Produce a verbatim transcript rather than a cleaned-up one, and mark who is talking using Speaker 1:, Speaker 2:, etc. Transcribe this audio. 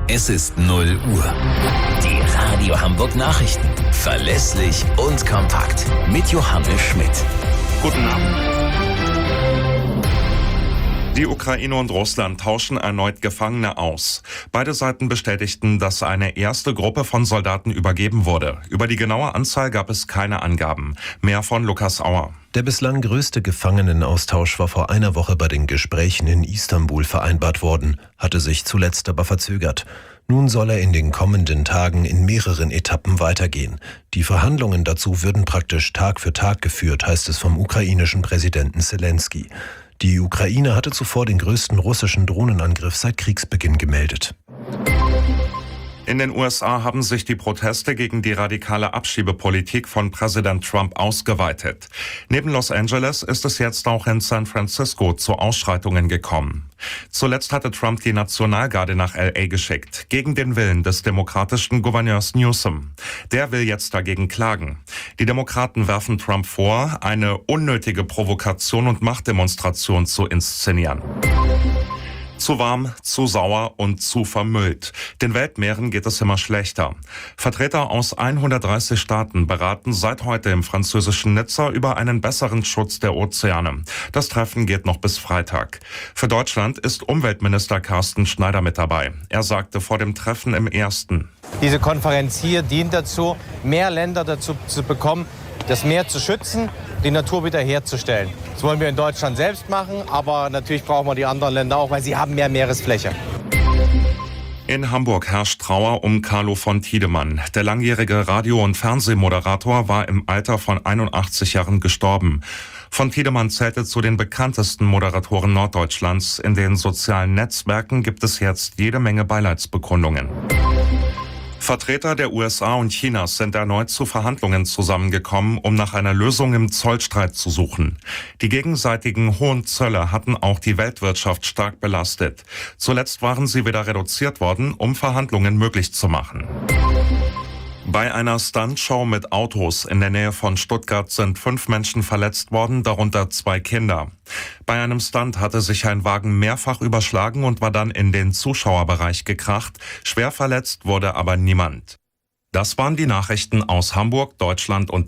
Speaker 1: Es ist null Uhr. Die Radio Hamburg Nachrichten. Verlässlich und kompakt. Mit Johannes Schmidt.
Speaker 2: Guten Abend. Die Ukraine und Russland tauschen erneut Gefangene aus. Beide Seiten bestätigten, dass eine erste Gruppe von Soldaten übergeben wurde. Über die genaue Anzahl gab es keine Angaben. Mehr von Lukas Auer.
Speaker 3: Der bislang größte Gefangenenaustausch war vor einer Woche bei den Gesprächen in Istanbul vereinbart worden, hatte sich zuletzt aber verzögert. Nun soll er in den kommenden Tagen in mehreren Etappen weitergehen. Die Verhandlungen dazu würden praktisch Tag für Tag geführt, heißt es vom ukrainischen Präsidenten Selenskyj. Die Ukraine hatte zuvor den größten russischen Drohnenangriff seit Kriegsbeginn gemeldet.
Speaker 2: In den U S A haben sich die Proteste gegen die radikale Abschiebepolitik von Präsident Trump ausgeweitet. Neben Los Angeles ist es jetzt auch in San Francisco zu Ausschreitungen gekommen. Zuletzt hatte Trump die Nationalgarde nach L A geschickt, gegen den Willen des demokratischen Gouverneurs Newsom. Der will jetzt dagegen klagen. Die Demokraten werfen Trump vor, eine unnötige Provokation und Machtdemonstration zu inszenieren. Zu warm, zu sauer und zu vermüllt. Den Weltmeeren geht es immer schlechter. Vertreter aus hundertdreißig Staaten beraten seit heute im französischen Nizza über einen besseren Schutz der Ozeane. Das Treffen geht noch bis Freitag. Für Deutschland ist Umweltminister Carsten Schneider mit dabei. Er sagte vor dem Treffen im Ersten:
Speaker 4: Diese Konferenz hier dient dazu, mehr Länder dazu zu bekommen, das Meer zu schützen, die Natur wiederherzustellen. Das wollen wir in Deutschland selbst machen, aber natürlich brauchen wir die anderen Länder auch, weil sie haben mehr Meeresfläche.
Speaker 2: In Hamburg herrscht Trauer um Carlo von Tiedemann. Der langjährige Radio- und Fernsehmoderator war im Alter von einundachtzig Jahren gestorben. Von Tiedemann zählte zu den bekanntesten Moderatoren Norddeutschlands. In den sozialen Netzwerken gibt es jetzt jede Menge Beileidsbekundungen. Vertreter der U S A und Chinas sind erneut zu Verhandlungen zusammengekommen, um nach einer Lösung im Zollstreit zu suchen. Die gegenseitigen hohen Zölle hatten auch die Weltwirtschaft stark belastet. Zuletzt waren sie wieder reduziert worden, um Verhandlungen möglich zu machen. Bei einer Stuntshow mit Autos in der Nähe von Stuttgart sind fünf Menschen verletzt worden, darunter zwei Kinder. Bei einem Stunt hatte sich ein Wagen mehrfach überschlagen und war dann in den Zuschauerbereich gekracht. Schwer verletzt wurde aber niemand. Das waren die Nachrichten aus Hamburg, Deutschland und